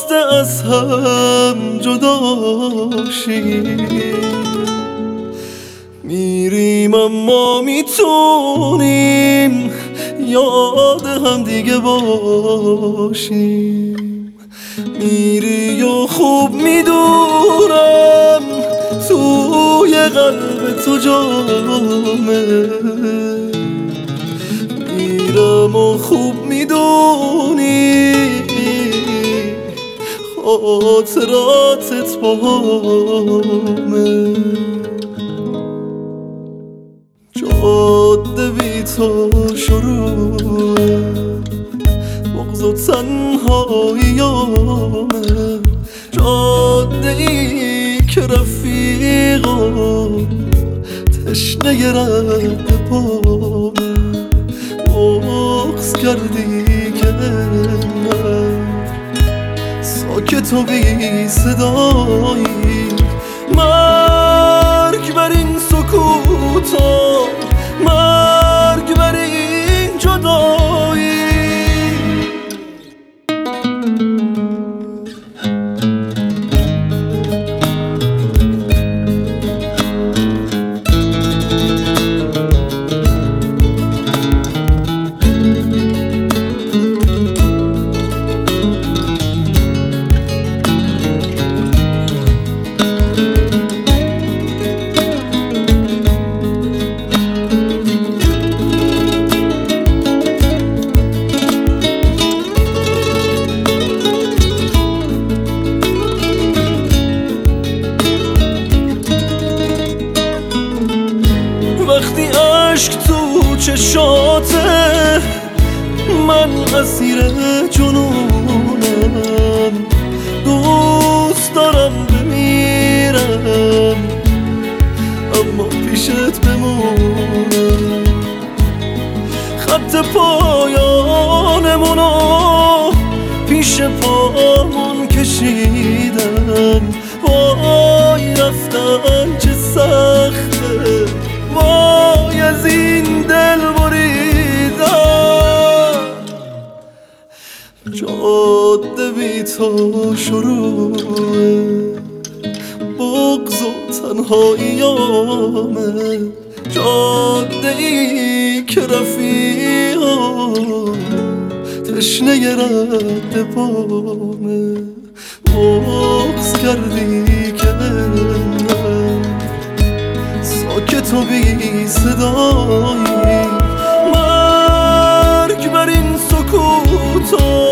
خواسته از هم جدا شیم، میریم اما میتونیم یاد هم دیگه باشیم. میری و خوب میدونم توی قلب تو جامه، میرم و خوب میدونی خاطراتت باهامه. جاده بی تو شروعه، بغض و تنهاییامه. جاده ای که رفیقا تشنه رد پامه. بغض کردی که ساکت و بی صدایی، مرگ بر این سکوتا، مرگ بر این جدایی. وقتی عشق تو چشاته، من اسیر جنونم. دوست دارم بمیرم اما پیشت بمونم. خط پایانمونو پیش پامون کشیدن، وای رفتن چه سخته، وای از این دل بریدن. جاده بی تو شروعه، بغض و تنهاییامه. جاده ای که رفیقا تشنه رد پامه. بغض کردی که ساکت و بی صدایی، مرگ بر این سکوتا،